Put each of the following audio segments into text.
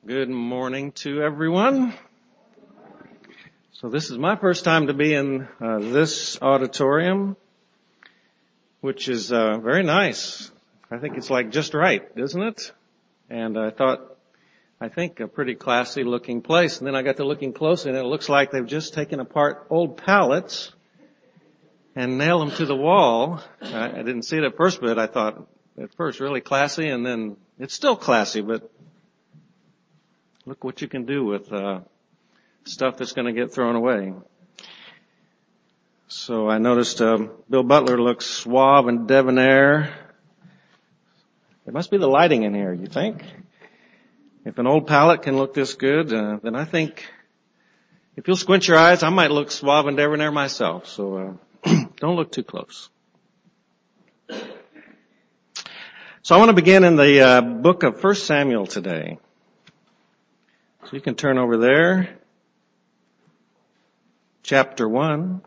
Good morning to everyone. So this is my first time to be in this auditorium, which is very nice. I think it's like just right, isn't it? And I think a pretty classy looking place. And then I got to looking closely and it looks like they've just taken apart old pallets and nailed them to the wall. I didn't see it at first, but I thought at first really classy, and then it's still classy, but look what you can do with stuff that's going to get thrown away. So I noticed Bill Butler looks suave and debonair. It must be the lighting in here, you think? If an old pallet can look this good, then I think if you'll squint your eyes, I might look suave and debonair myself. So don't look too close. So I want to begin in the book of 1 Samuel today. So you can turn over there. Chapter 1.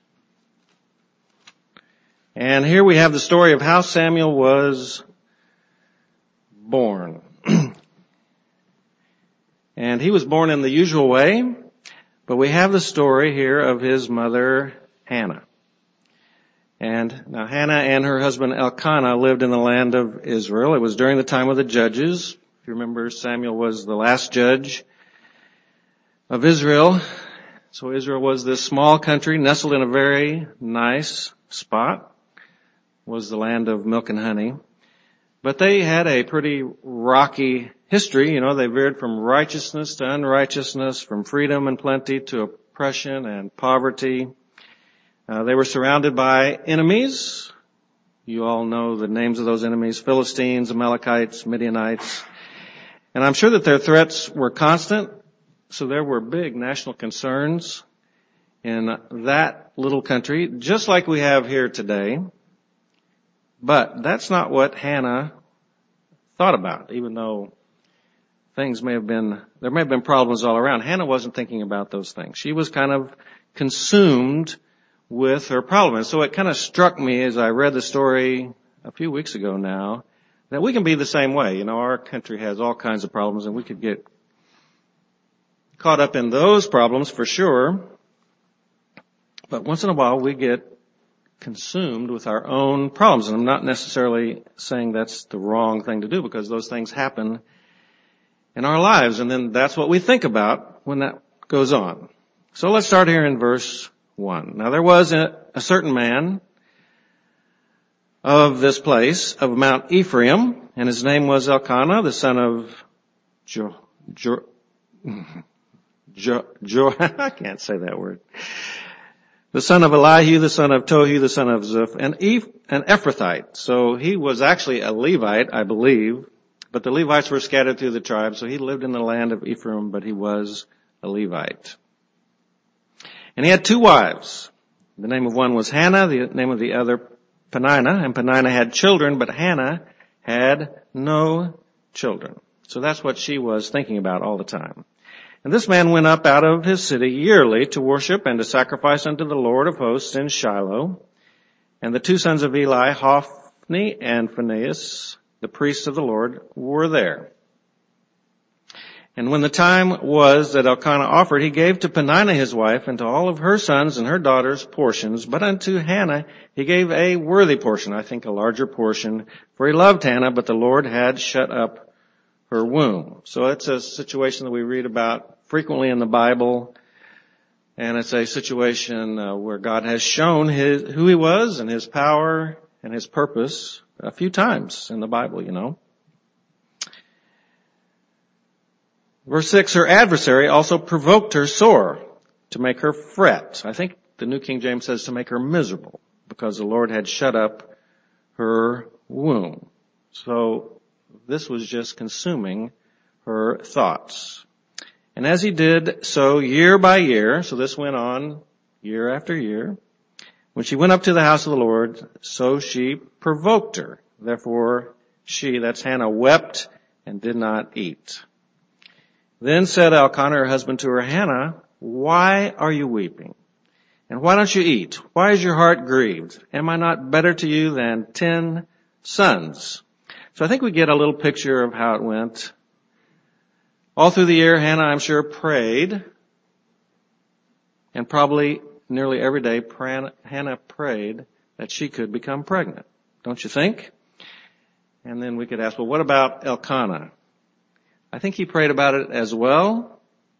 And here we have the story of how Samuel was born. And he was born in the usual way, but we have the story here of his mother, Hannah. And now Hannah and her husband Elkanah lived in the land of Israel. It was during the time of the judges. If you remember, Samuel was the last judge of Israel. So Israel was this small country nestled in a very nice spot. It was the land of milk and honey. But they had a pretty rocky history. You know, they veered from righteousness to unrighteousness, from freedom and plenty to oppression and poverty. They were surrounded by enemies. You all know the names of those enemies: Philistines, Amalekites, Midianites. And I'm sure that their threats were constant. So there were big national concerns in that little country, just like we have here today. But that's not what Hannah thought about, even though there may have been problems all around. Hannah wasn't thinking about those things. She was kind of consumed with her problem. And so it kind of struck me as I read the story a few weeks ago now, that we can be the same way. You know, our country has all kinds of problems and we could get caught up in those problems for sure. But once in a while we get consumed with our own problems. And I'm not necessarily saying that's the wrong thing to do, because those things happen in our lives. And then that's what we think about when that goes on. So let's start here in verse 1. Now there was a certain man of this place, of Mount Ephraim, and his name was Elkanah, the son of I can't say that word. The son of Elihu, the son of Tohu, the son of Zuph, an Ephrathite. So he was actually a Levite, I believe, but the Levites were scattered through the tribes, so he lived in the land of Ephraim, but he was a Levite. And he had two wives. The name of one was Hannah, the name of the other Peninnah, and Peninnah had children, but Hannah had no children. So that's what she was thinking about all the time. And this man went up out of his city yearly to worship and to sacrifice unto the Lord of hosts in Shiloh. And the two sons of Eli, Hophni and Phinehas, the priests of the Lord, were there. And when the time was that Elkanah offered, he gave to Peninnah his wife and to all of her sons and her daughters portions. But unto Hannah he gave a worthy portion, I think a larger portion, for he loved Hannah, but the Lord had shut up her womb. So it's a situation that we read about frequently in the Bible, and it's a situation where God has shown who he was and his power and his purpose a few times in the Bible, you know. Verse 6, her adversary also provoked her sore to make her fret. I think the New King James says to make her miserable, because the Lord had shut up her womb. So this was just consuming her thoughts. And as he did so year by year, so this went on year after year, when she went up to the house of the Lord, so she provoked her. Therefore she, that's Hannah, wept and did not eat. Then said Elkanah, her husband, to her, Hannah, why are you weeping? And why don't you eat? Why is your heart grieved? Am I not better to you than 10 sons? So I think we get a little picture of how it went. All through the year, Hannah, I'm sure, prayed, and probably nearly every day, Hannah prayed that she could become pregnant. Don't you think? And then we could ask, well, what about Elkanah? I think he prayed about it as well,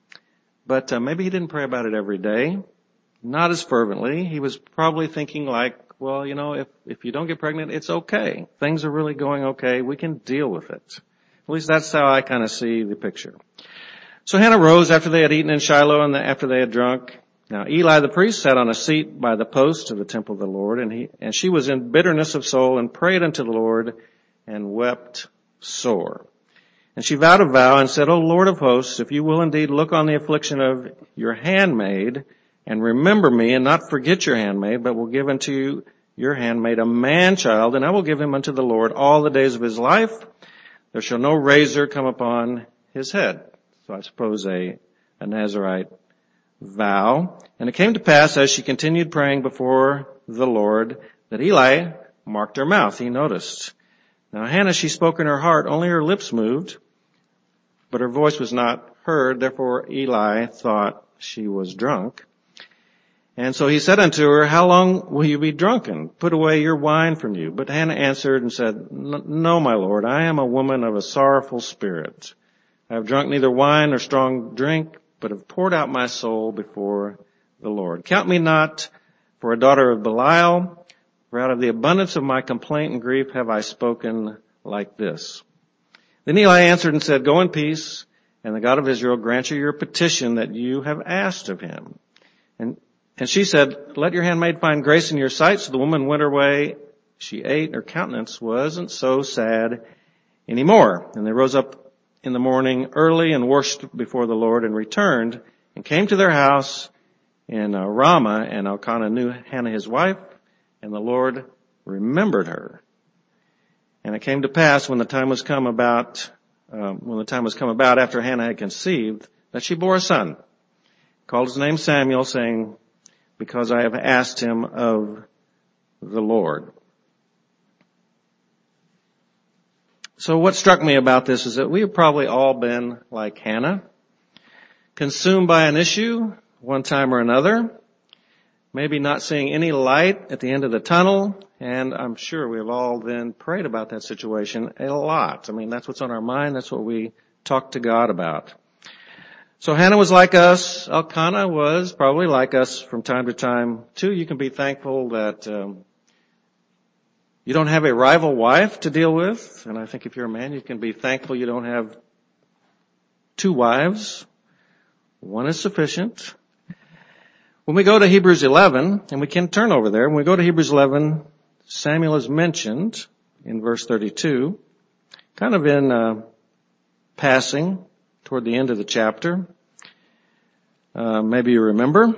but maybe he didn't pray about it every day, not as fervently. He was probably thinking like, well, if you don't get pregnant, it's okay. Things are really going okay. We can deal with it. At least that's how I kind of see the picture. So Hannah rose after they had eaten in Shiloh and after they had drunk. Now Eli the priest sat on a seat by the post of the temple of the Lord, and she was in bitterness of soul and prayed unto the Lord and wept sore. And she vowed a vow and said, O Lord of hosts, if you will indeed look on the affliction of your handmaid and remember me and not forget your handmaid, but will give unto your handmaid a man-child, and I will give him unto the Lord all the days of his life. There shall no razor come upon his head. So I suppose a Nazirite vow. And it came to pass as she continued praying before the Lord that Eli marked her mouth. He noticed. Now Hannah, she spoke in her heart, only her lips moved, but her voice was not heard. Therefore Eli thought she was drunk. And so he said unto her, how long will you be drunken? Put away your wine from you. But Hannah answered and said, No, my Lord, I am a woman of a sorrowful spirit. I have drunk neither wine nor strong drink, but have poured out my soul before the Lord. Count me not for a daughter of Belial, for out of the abundance of my complaint and grief have I spoken like this. Then Eli answered and said, Go in peace, and the God of Israel grant you your petition that you have asked of him. And she said, Let your handmaid find grace in your sight. So the woman went her way. She ate, and her countenance wasn't so sad anymore. And they rose up in the morning early and worshipped before the Lord and returned and came to their house in Ramah. And Elkanah knew Hannah his wife, and the Lord remembered her. And it came to pass when the time was come about after Hannah had conceived, that she bore a son, called his name Samuel, saying, Because I have asked him of the Lord. So what struck me about this is that we have probably all been like Hannah, consumed by an issue one time or another, maybe not seeing any light at the end of the tunnel, and I'm sure we have all then prayed about that situation a lot. I mean, that's what's on our mind. That's what we talk to God about. So Hannah was like us. Elkanah was probably like us from time to time too. You can be thankful that you don't have a rival wife to deal with. And I think if you're a man, you can be thankful you don't have two wives. One is sufficient. When we go to Hebrews 11, and we can turn over there, when we go to Hebrews 11, Samuel is mentioned in verse 32, kind of in passing toward the end of the chapter. Maybe you remember.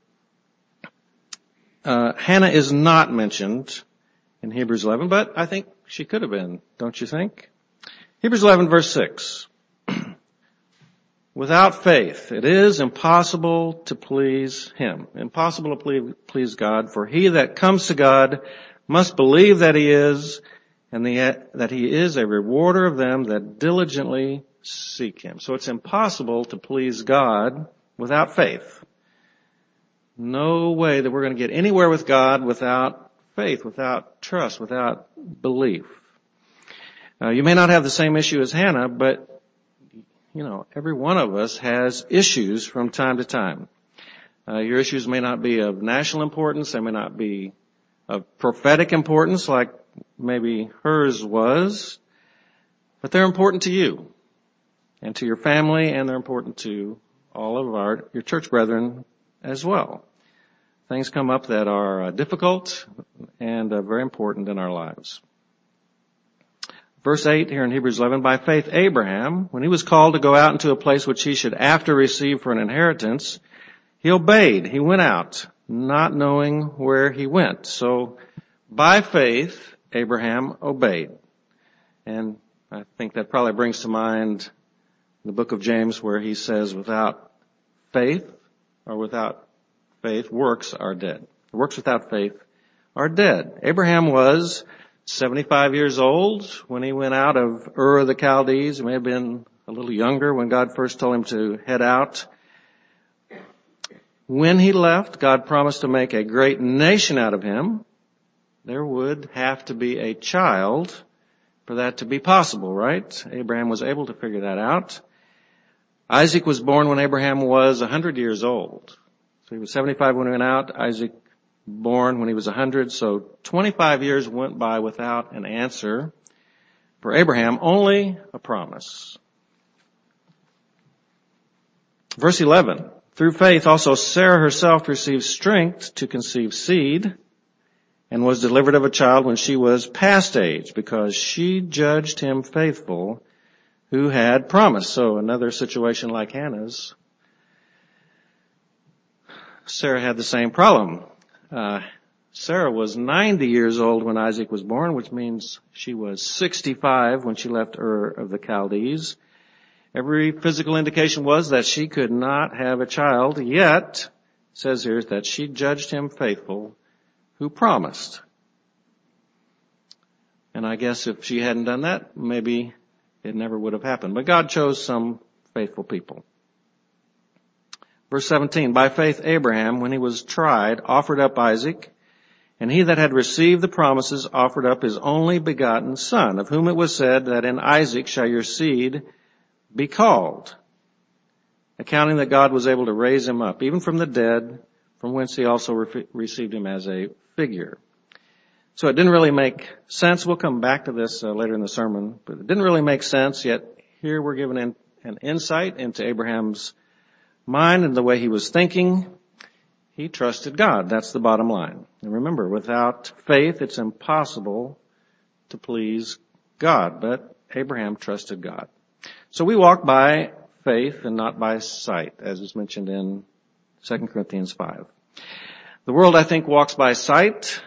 Hannah is not mentioned in Hebrews 11, but I think she could have been, don't you think? Hebrews 11 verse 6. Without faith, it is impossible to please him. Impossible to please God, for he that comes to God must believe that he is, and that he is a rewarder of them that diligently seek him. So it's impossible to please God without faith. No way that we're going to get anywhere with God without faith, without trust, without belief. You may not have the same issue as Hannah, but every one of us has issues from time to time. Your issues may not be of national importance. They may not be of prophetic importance like maybe hers was, but they're important to you and to your family, and they're important to all of your church brethren as well. Things come up that are difficult and very important in our lives. Verse 8 here in Hebrews 11, by faith Abraham, when he was called to go out into a place which he should after receive for an inheritance, he obeyed. He went out, not knowing where he went. So by faith, Abraham obeyed. And I think that probably brings to mind the book of James where he says without faith, works are dead. Works without faith are dead. Abraham was 75 years old when he went out of Ur of the Chaldees. He may have been a little younger when God first told him to head out. When he left, God promised to make a great nation out of him. There would have to be a child for that to be possible, right? Abraham was able to figure that out. Isaac was born when Abraham was 100 years old. So he was 75 when he went out. Isaac born when he was 100. So 25 years went by without an answer for Abraham, only a promise. Verse 11. Through faith also Sarah herself received strength to conceive seed and was delivered of a child when she was past age because she judged him faithful who had promised. So another situation like Hannah's. Sarah had the same problem. Sarah was 90 years old when Isaac was born, which means she was 65 when she left Ur of the Chaldees. Every physical indication was that she could not have a child, yet, it says here that she judged him faithful who promised. And I guess if she hadn't done that, maybe it never would have happened. But God chose some faithful people. Verse 17, by faith Abraham, when he was tried, offered up Isaac, and he that had received the promises offered up his only begotten son, of whom it was said that in Isaac shall your seed be called, accounting that God was able to raise him up, even from the dead, from whence he also received him as a figure. So it didn't really make sense. We'll come back to this later in the sermon, but it didn't really make sense, yet here we're given an insight into Abraham's mind and the way he was thinking. He trusted God. That's the bottom line. And remember, without faith, it's impossible to please God, but Abraham trusted God. So we walk by faith and not by sight, as is mentioned in 2 Corinthians 5. The world, I think, walks by sight.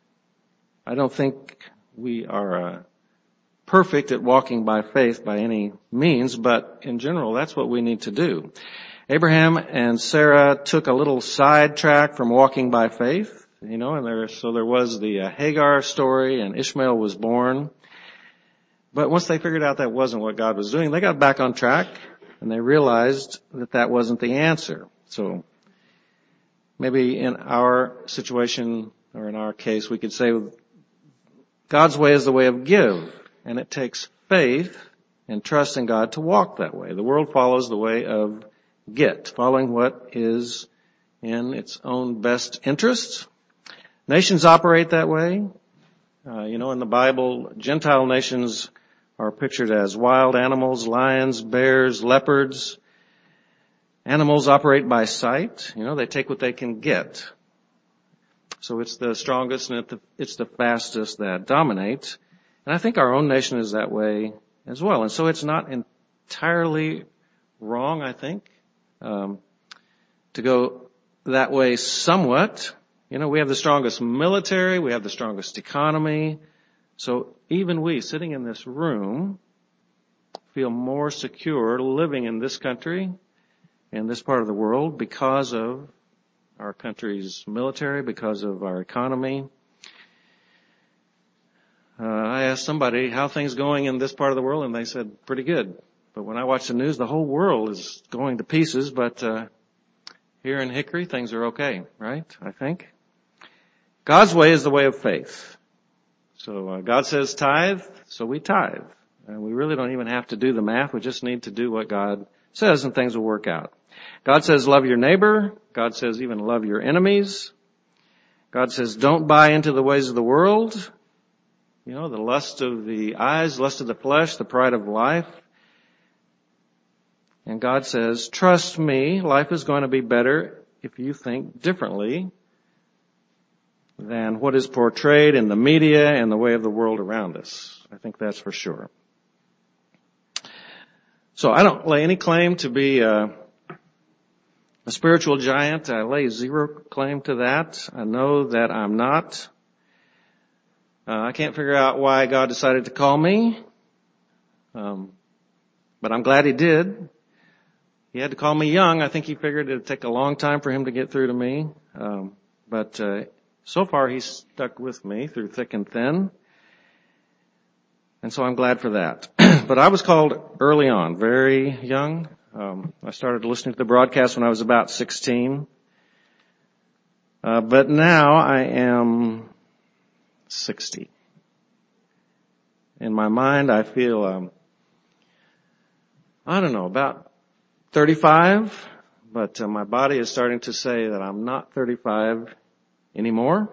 I don't think we are perfect at walking by faith by any means, but in general, that's what we need to do. Abraham and Sarah took a little sidetrack from walking by faith, and there was the Hagar story, and Ishmael was born. But once they figured out that wasn't what God was doing, they got back on track, and they realized that that wasn't the answer. So maybe in our situation, or in our case, we could say God's way is the way of give, and it takes faith and trust in God to walk that way. The world follows the way of get, following what is in its own best interests. Nations operate that way. In the Bible, Gentile nations are pictured as wild animals, lions, bears, leopards. Animals operate by sight. They take what they can get. So it's the strongest and it's the fastest that dominates. And I think our own nation is that way as well. And so it's not entirely wrong, I think, to go that way somewhat. We have the strongest military, we have the strongest economy. So even we, sitting in this room, feel more secure living in this country, in this part of the world, because of our country's military, because of our economy. I asked somebody how things going in this part of the world, and they said, pretty good. But when I watch the news, the whole world is going to pieces, but here in Hickory, things are okay, right? I think. God's way is the way of faith. So God says tithe, so we tithe. And we really don't even have to do the math. We just need to do what God says and things will work out. God says love your neighbor. God says even love your enemies. God says don't buy into the ways of the world. The lust of the eyes, lust of the flesh, the pride of life. And God says, trust me, life is going to be better if you think differently than what is portrayed in the media and the way of the world around us. I think that's for sure. So I don't lay any claim to be a spiritual giant. I lay zero claim to that. I know that I'm not. I can't figure out why God decided to call me. But I'm glad He did. He had to call me young. I think He figured it would take a long time for Him to get through to me. But so far He's stuck with me through thick and thin. And so I'm glad for that. But I was called early on, very young. I started listening to the broadcast when I was about 16. But now I am 60. In my mind, I feel, about 35. But my body is starting to say that I'm not 35 anymore.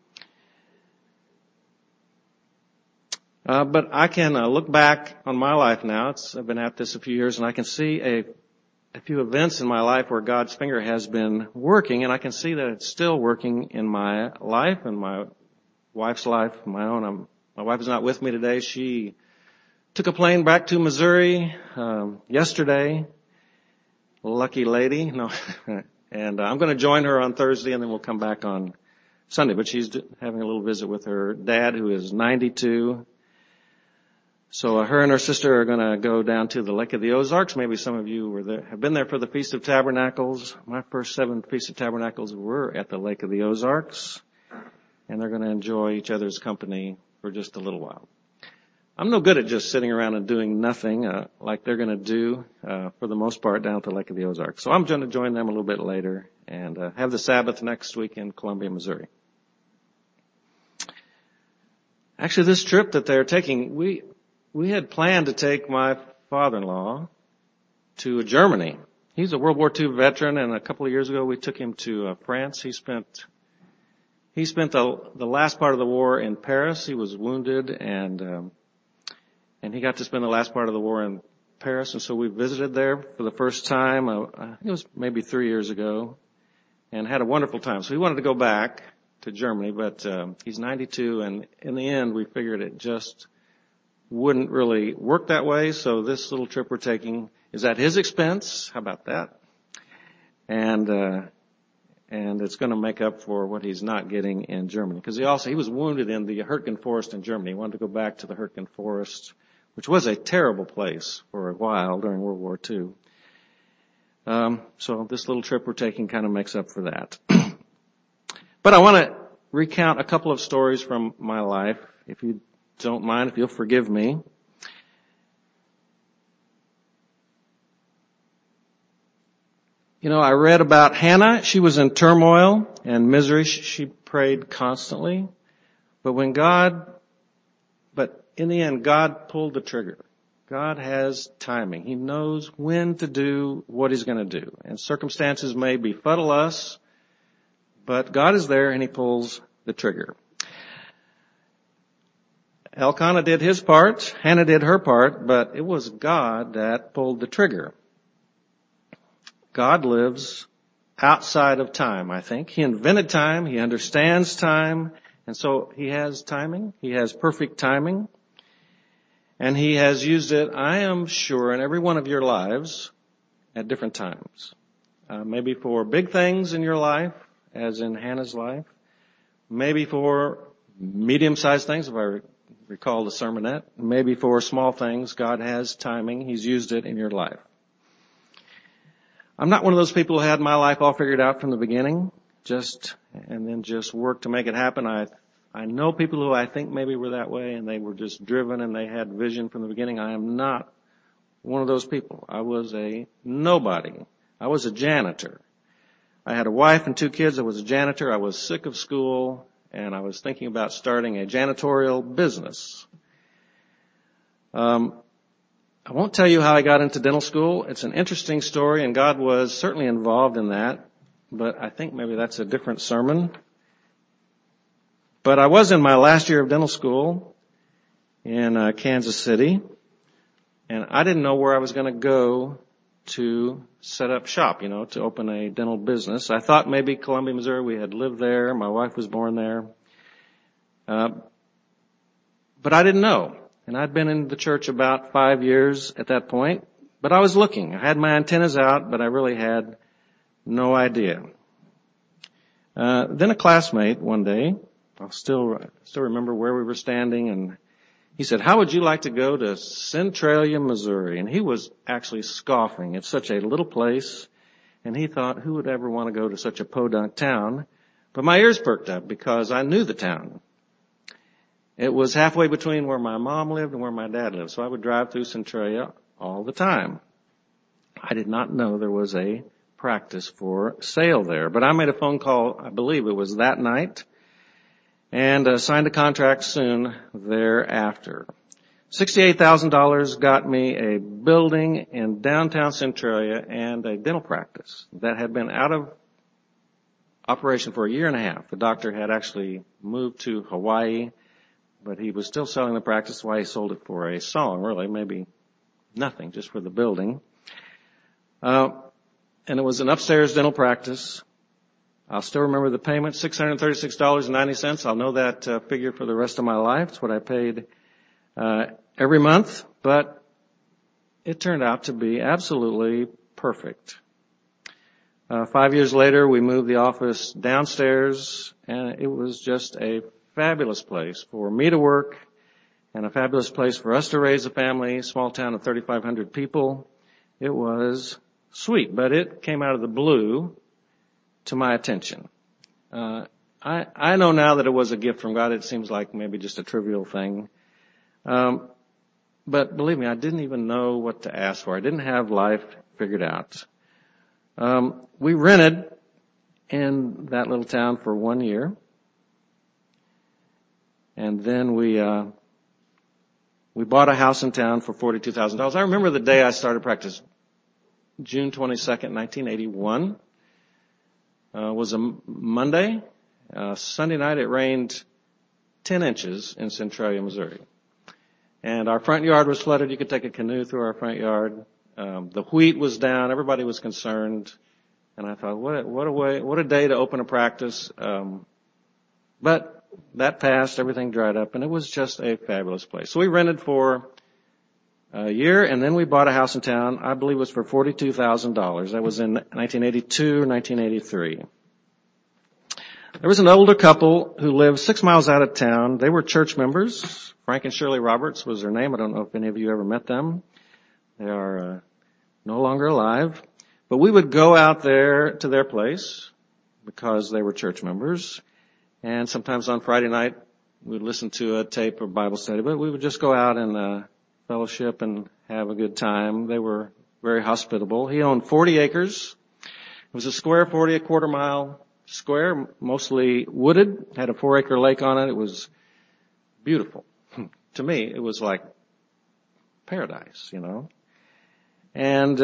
But I can look back on my life now. I've been at this a few years, and I can see a few events in my life where God's finger has been working, and I can see that it's still working in my life and my wife's life, my own. My wife is not with me today. She took a plane back to Missouri yesterday. Lucky lady. No. And I'm going to join her on Thursday, and then we'll come back on Sunday. But she's having a little visit with her dad, who is 92. So her and her sister are going to go down to the Lake of the Ozarks. Maybe some of you have been there for the Feast of Tabernacles. My first 7 Feast of Tabernacles were at the Lake of the Ozarks. And they're going to enjoy each other's company for just a little while. I'm no good at just sitting around and doing nothing like they're going to do for the most part down at the Lake of the Ozarks. So I'm going to join them a little bit later and have the Sabbath next week in Columbia, Missouri. Actually, this trip that they're taking, we had planned to take my father-in-law to Germany. He's a World War II veteran, and a couple of years ago we took him to France. He spent the last part of the war in Paris. He was wounded, and he got to spend the last part of the war in Paris. And so we visited there for the first time. It was maybe 3 years ago, and had a wonderful time. So he wanted to go back to Germany, but he's 92, and in the end we figured it just wouldn't really work that way. So this little trip we're taking is at his expense. How about that? And it's going to make up for what he's not getting in Germany, because he was wounded in the Hurtgen Forest in Germany. He wanted to go back to the Hurtgen Forest, which was a terrible place for a while during World War II. So this little trip we're taking kind of makes up for that. But I want to recount a couple of stories from my life, if you don't mind, if you'll forgive me. I read about Hannah. She was in turmoil and misery. She prayed constantly. But in the end, God pulled the trigger. God has timing. He knows when to do what He's going to do. And circumstances may befuddle us, but God is there and He pulls the trigger. Elkanah did his part, Hannah did her part, but it was God that pulled the trigger. God lives outside of time, I think. He invented time, He understands time, and so He has timing. He has perfect timing. And He has used it, I am sure, in every one of your lives at different times. Maybe for big things in your life, as in Hannah's life. Maybe for medium-sized things, if I recall the sermonette. Maybe for small things, God has timing. He's used it in your life. I'm not one of those people who had my life all figured out from the beginning, and then just worked to make it happen. I know people who I think maybe were that way, and they were just driven and they had vision from the beginning. I am not one of those people. I was a nobody. I was a janitor. I had a wife and 2 kids. I was a janitor. I was sick of school, and I was thinking about starting a janitorial business. I won't tell you how I got into dental school. It's an interesting story, and God was certainly involved in that, but I think maybe that's a different sermon. But I was in my last year of dental school in Kansas City, and I didn't know where I was going to go to set up shop, to open a dental business. I thought maybe Columbia, Missouri. We had lived there. My wife was born there. But I didn't know. And I'd been in the church about 5 years at that point. But I was looking. I had my antennas out, but I really had no idea. Then a classmate one day, I'll still remember where we were standing, and he said, "How would you like to go to Centralia, Missouri?" And he was actually scoffing. It's such a little place. And he thought, who would ever want to go to such a podunk town? But my ears perked up because I knew the town. It was halfway between where my mom lived and where my dad lived. So I would drive through Centralia all the time. I did not know there was a practice for sale there, but I made a phone call, I believe it was that night, and signed a contract soon thereafter. $68,000 got me a building in downtown Centralia and a dental practice that had been out of operation for a year and a half. The doctor had actually moved to Hawaii, but he was still selling the practice. That's why he sold it for a song, really, maybe nothing, just for the building. And it was an upstairs dental practice. I'll still remember the payment, $636.90. I'll know that figure for the rest of my life. It's what I paid every month, but it turned out to be absolutely perfect. 5 years later, we moved the office downstairs, and it was just a fabulous place for me to work and a fabulous place for us to raise a family, small town of 3,500 people. It was sweet, but it came out of the blue to my attention. I know now that it was a gift from God. It seems like maybe just a trivial thing. But believe me, I didn't even know what to ask for. I didn't have life figured out. We rented in that little town for 1 year. And then we bought a house in town for $42,000. I remember the day I started practice, June 22nd, 1981. Was a Monday. Sunday night it rained 10 inches in Centralia, Missouri. And our front yard was flooded. You could take a canoe through our front yard. The wheat was down. Everybody was concerned. And I thought, what a day to open a practice. But that passed. Everything dried up. And it was just a fabulous place. So we rented for a year, and then we bought a house in town. I believe it was for $42,000. That was in 1982 or 1983. There was an older couple who lived 6 miles out of town. They were church members. Frank and Shirley Roberts was their name. I don't know if any of you ever met them. They are no longer alive. But we would go out there to their place because they were church members. And sometimes on Friday night, we'd listen to a tape of Bible study. But we would just go out and fellowship and have a good time. They were very hospitable. He owned 40 acres. It was a square 40, a quarter mile square, mostly wooded, had a 4-acre lake on it. It was beautiful. To me, it was like paradise, you know. And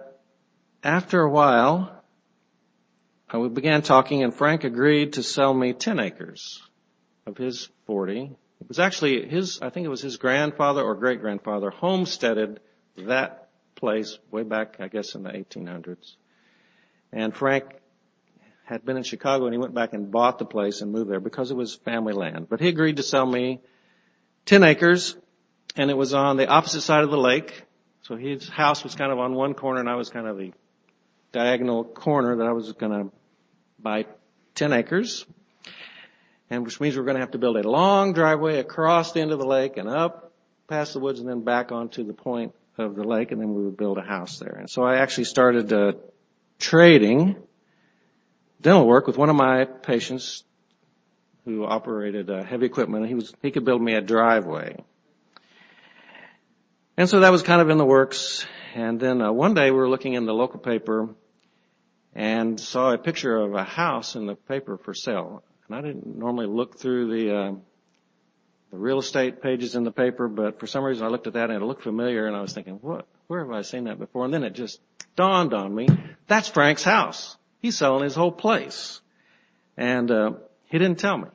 after a while, we began talking, and Frank agreed to sell me 10 acres of his 40. It was actually I think it was his grandfather or great-grandfather homesteaded that place way back, I guess, in the 1800s. And Frank had been in Chicago, and he went back and bought the place and moved there because it was family land. But he agreed to sell me 10 acres, and it was on the opposite side of the lake. So his house was kind of on one corner, and I was kind of the diagonal corner that I was going to buy 10 acres. And which means we're going to have to build a long driveway across the end of the lake and up past the woods and then back onto the point of the lake, and then we would build a house there. And so I actually started trading dental work with one of my patients who operated heavy equipment. He could build me a driveway. And so that was kind of in the works. And then one day we were looking in the local paper and saw a picture of a house in the paper for sale. And I didn't normally look through the real estate pages in the paper, but for some reason I looked at that and it looked familiar, and I was thinking, where have I seen that before? And then it just dawned on me, that's Frank's house. He's selling his whole place. And he didn't tell me.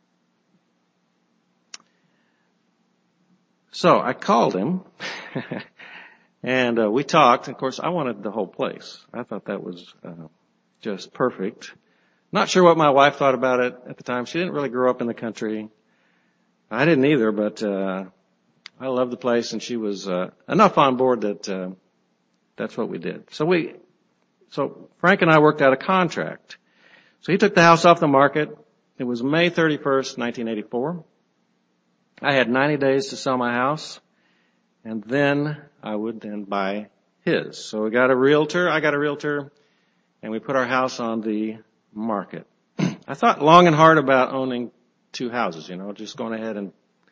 So I called him, and we talked. Of course, I wanted the whole place. I thought that was just perfect. Not sure what my wife thought about it at the time. She didn't really grow up in the country. I didn't either, but I loved the place, and she was enough on board that that's what we did. So Frank and I worked out a contract. So he took the house off the market. It was May 31st, 1984. I had 90 days to sell my house, and then I would then buy his. So we got a realtor, I got a realtor, and we put our house on the market. I thought long and hard about owning two houses, just going ahead and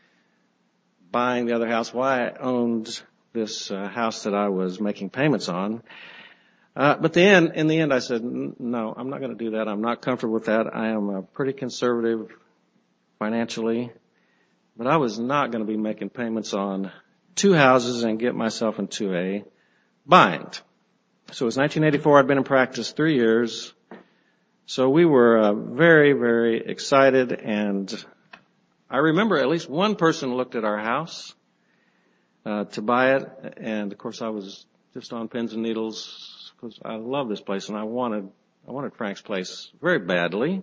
buying the other house, why I owned this house that I was making payments on. But in the end, I said, no, I'm not going to do that. I'm not comfortable with that. I am pretty conservative financially, but I was not going to be making payments on two houses and get myself into a bind. So it was 1984. I'd been in practice 3 years. So we were very, very excited, and I remember at least one person looked at our house to buy it, and of course I was just on pins and needles because I love this place and I wanted Frank's place very badly.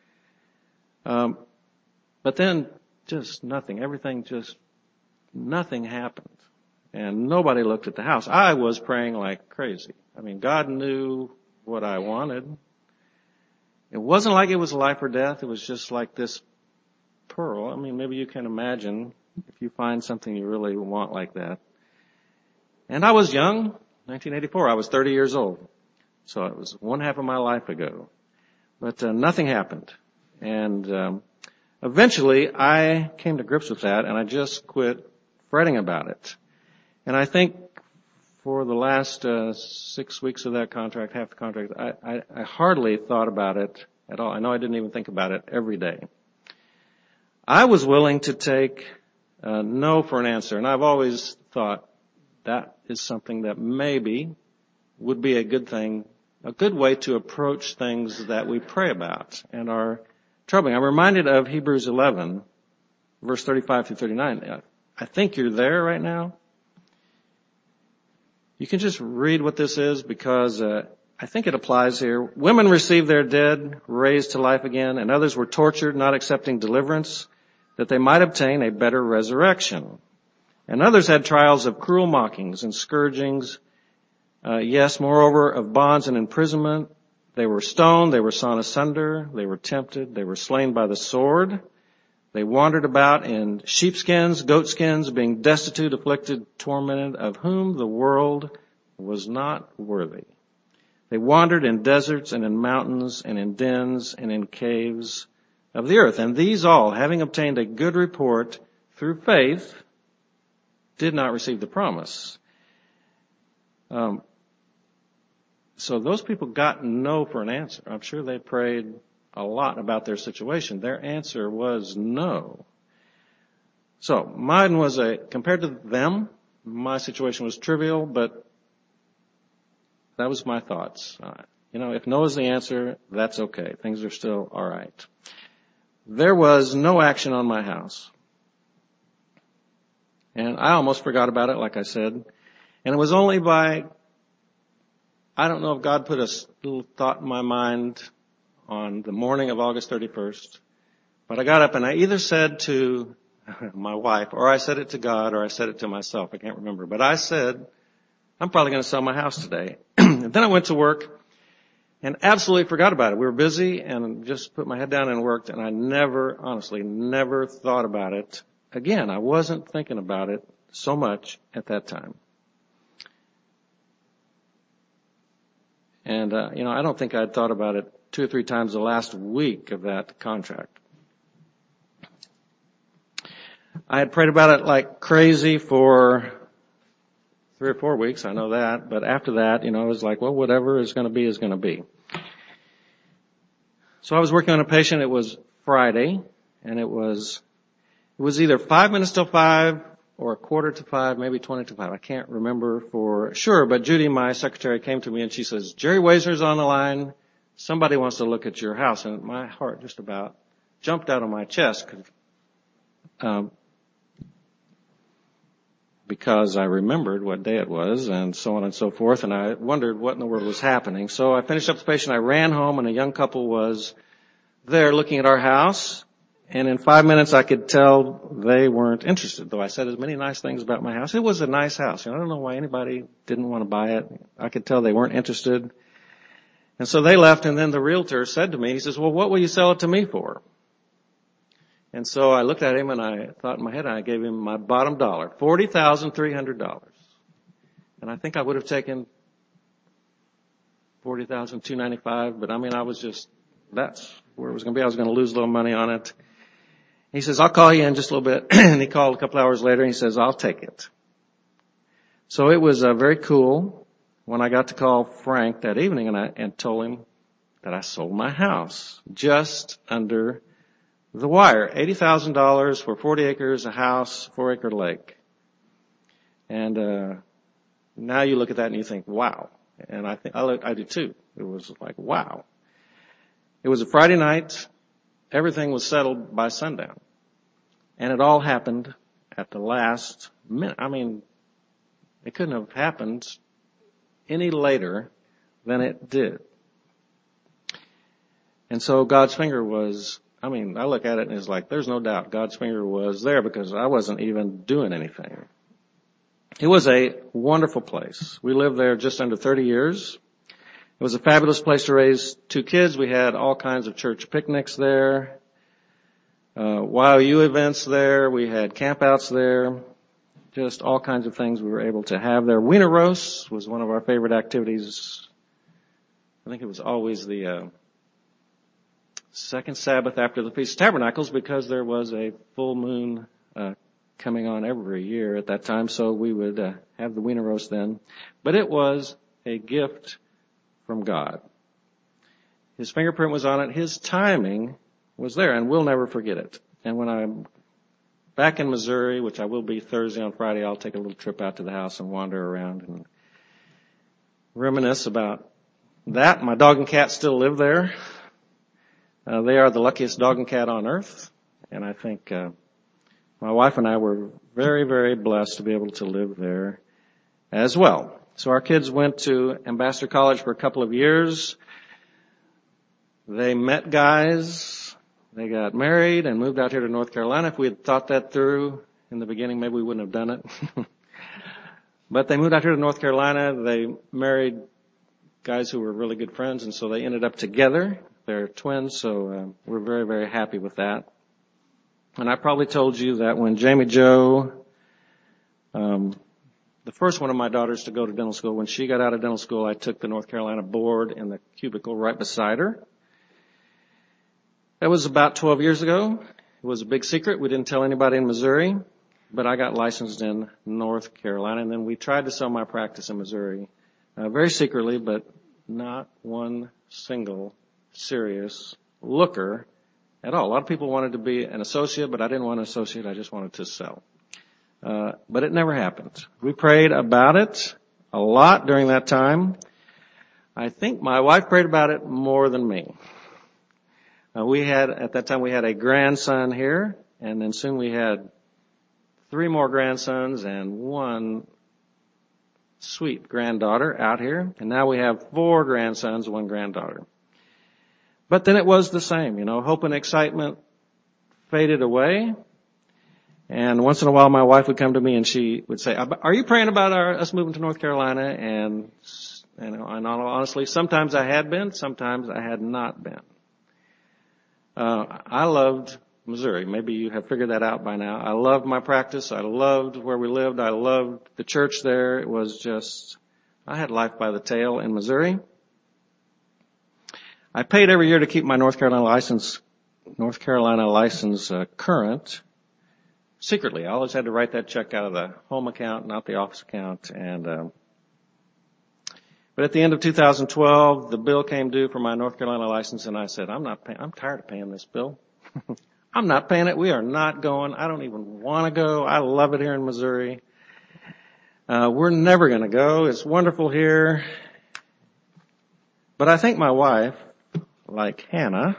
But then just nothing happened, and nobody looked at the house. I was praying like crazy. I mean, God knew what I wanted. It wasn't like it was life or death. It was just like this pearl. I mean, maybe you can imagine if you find something you really want like that. And I was young, 1984. I was 30 years old. So it was one half of my life ago. But nothing happened. And eventually I came to grips with that, and I just quit fretting about it. And I think for the last 6 weeks of that contract, half the contract, I hardly thought about it at all. I know I didn't even think about it every day. I was willing to take no for an answer, and I've always thought that is something that maybe would be a good thing, a good way to approach things that we pray about and are troubling. I'm reminded of Hebrews 11, verse 35 through 39. I think you're there right now. You can just read what this is because I think it applies here. Women received their dead raised to life again, and others were tortured, not accepting deliverance, that they might obtain a better resurrection. And others had trials of cruel mockings and scourgings, yes, moreover, of bonds and imprisonment. They were stoned, they were sawn asunder, they were tempted, they were slain by the sword. They wandered about in sheepskins, goatskins, being destitute, afflicted, tormented, of whom the world was not worthy. They wandered in deserts and in mountains and in dens and in caves of the earth. And these all, having obtained a good report through faith, did not receive the promise. So those people got no for an answer. I'm sure they prayed a lot about their situation. Their answer was no. So mine was compared to them, my situation was trivial, but that was my thoughts. If no is the answer, that's okay. Things are still all right. There was no action on my house. And I almost forgot about it, like I said. And it was only I don't know if God put a little thought in my mind on the morning of August 31st, but I got up and I either said to my wife, or I said it to God, or I said it to myself. I can't remember. But I said, I'm probably going to sell my house today. And then I went to work and absolutely forgot about it. We were busy and just put my head down and worked, and I honestly never thought about it again. I wasn't thinking about it so much at that time. And, I don't think I'd thought about it 2 or 3 times the last week of that contract. I had prayed about it like crazy for 3 or 4 weeks. I know that. But after that, it was like, well, whatever is going to be is going to be. So I was working on a patient. It was Friday, and it was either 5 minutes till 5 or 4:45 to 5, maybe 20 to 5. I can't remember for sure, but Judy, my secretary, came to me and she says, Jerry Wazer's on the line. Somebody wants to look at your house. And my heart just about jumped out of my chest because I remembered what day it was and so on and so forth. And I wondered what in the world was happening. So I finished up the patient. I ran home and a young couple was there looking at our house. And in 5 minutes, I could tell they weren't interested, though I said as many nice things about my house. It was a nice house. I don't know why anybody didn't want to buy it. I could tell they weren't interested. And so they left, and then the realtor said to me, he says, well, what will you sell it to me for? And so I looked at him, and I thought in my head, I gave him my bottom dollar, $40,300. And I think I would have taken $40,295, but I was just, that's where it was going to be. I was going to lose a little money on it. He says, I'll call you in just a little bit. And he called a couple hours later and he says, I'll take it. So it was very cool when I got to call Frank that evening and told him that I sold my house just under the wire. $80,000 for 40 acres, a house, 4-acre lake. And now you look at that and you think, wow. And I do too. It was like, wow. It was a Friday night. Everything was settled by sundown. And it all happened at the last minute. I mean, it couldn't have happened any later than it did. And so God's finger was, I look at it and it's like, there's no doubt God's finger was there because I wasn't even doing anything. It was a wonderful place. We lived there just under 30 years. It was a fabulous place to raise 2 kids. We had all kinds of church picnics there, YOU events there. We had campouts there, just all kinds of things we were able to have there. Wiener roast was one of our favorite activities. I think it was always the second Sabbath after the Feast of Tabernacles because there was a full moon coming on every year at that time, so we would have the wiener roast then. But it was a gift from God. His fingerprint was on it. His timing was there, and we'll never forget it. And when I'm back in Missouri, which I will be Thursday on Friday, I'll take a little trip out to the house and wander around and reminisce about that. My dog and cat still live there. They are the luckiest dog and cat on earth, and I think my wife and I were very, very blessed to be able to live there as well. So our kids went to Ambassador College for a couple of years. They met guys. They got married and moved out here to North Carolina. If we had thought that through in the beginning, maybe we wouldn't have done it. But they moved out here to North Carolina. They married guys who were really good friends, and so they ended up together. They're twins, so we're very, very happy with that. And I probably told you that when Jamie Jo, the first one of my daughters to go to dental school, when she got out of dental school, I took the North Carolina board in the cubicle right beside her. That was about 12 years ago. It was a big secret. We didn't tell anybody in Missouri, but I got licensed in North Carolina, and then we tried to sell my practice in Missouri, very secretly, but not one single serious looker at all. A lot of people wanted to be an associate, but I didn't want an associate. I just wanted to sell. But it never happened. We prayed about it a lot during that time. I think my wife prayed about it more than me. At that time we had a grandson here, and then soon we had 3 more grandsons and 1 sweet granddaughter out here. And now we have 4 grandsons, 1 granddaughter. But then it was the same, hope and excitement faded away. And once in a while my wife would come to me and she would say, are you praying about us moving to North Carolina? And honestly, sometimes I had been, sometimes I had not been. I loved Missouri. Maybe you have figured that out by now. I loved my practice. I loved where we lived. I loved the church there. It was just, I had life by the tail in Missouri. I paid every year to keep my North Carolina license current. Secretly, I always had to write that check out of the home account, not the office account. But at the end of 2012, the bill came due for my North Carolina license, and I said, I'm tired of paying this bill. I'm not paying it. We are not going. I don't even want to go. I love it here in Missouri. We're never going to go. It's wonderful here. But I think my wife, like Hannah,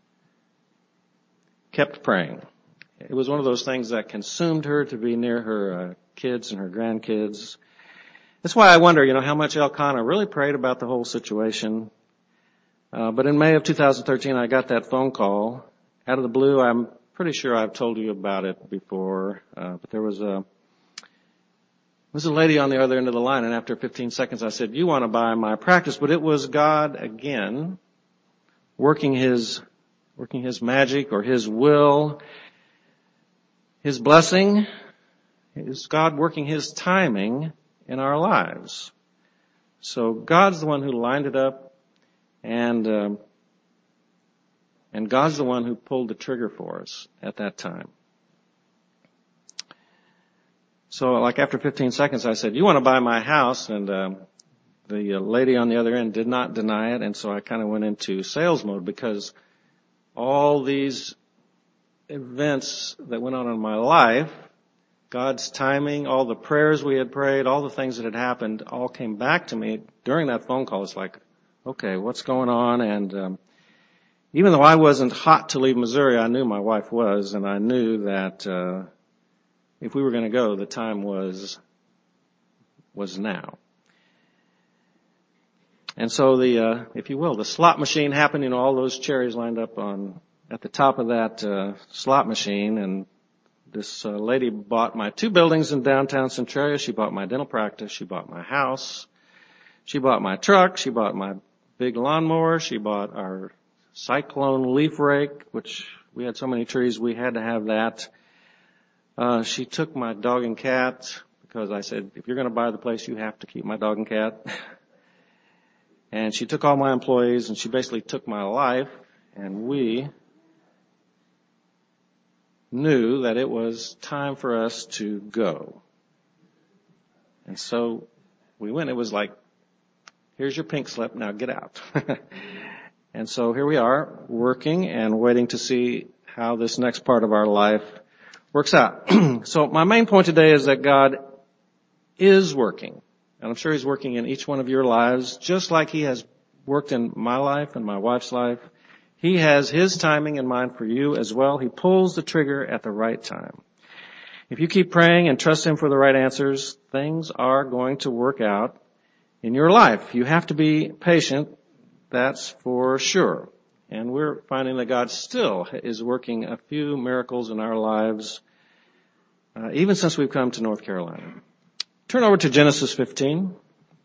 kept praying. It was one of those things that consumed her to be near her kids and her grandkids. That's why I wonder, how much Elkanah really prayed about the whole situation. But in May of 2013, I got that phone call out of the blue. I'm pretty sure I've told you about it before. But there was a lady on the other end of the line, and after 15 seconds I said, you want to buy my practice? But it was God again working his magic or his will, his blessing. Is God working his timing in our lives? So God's the one who lined it up, and And God's the one who pulled the trigger for us at that time. So like after 15 seconds, I said, you want to buy my house? And the lady on the other end did not deny it. And so I kind of went into sales mode because all these events that went on in my life, God's timing, all the prayers we had prayed, all the things that had happened, all came back to me during that phone call. It's like, okay, what's going on? And even though I wasn't hot to leave Missouri, I knew my wife was, and I knew that if we were going to go, the time was now. And so if you will, the slot machine happened. All those cherries lined up at the top of that slot machine, and this lady bought my 2 buildings in downtown Centralia. She bought my dental practice. She bought my house. She bought my truck. She bought my big lawnmower. She bought our cyclone leaf rake, which we had so many trees we had to have that. She took my dog and cat because I said, if you're going to buy the place, you have to keep my dog and cat. And she took all my employees, and she basically took my life, and we knew that it was time for us to go. And so we went. It was like, here's your pink slip, now get out. And so here we are, working and waiting to see how this next part of our life works out. So my main point today is that God is working. And I'm sure He's working in each one of your lives, just like He has worked in my life and my wife's life. He has His timing in mind for you as well. He pulls the trigger at the right time. If you keep praying and trust Him for the right answers, things are going to work out in your life. You have to be patient, that's for sure. And we're finding that God still is working a few miracles in our lives, even since we've come to North Carolina. Turn over to Genesis 15.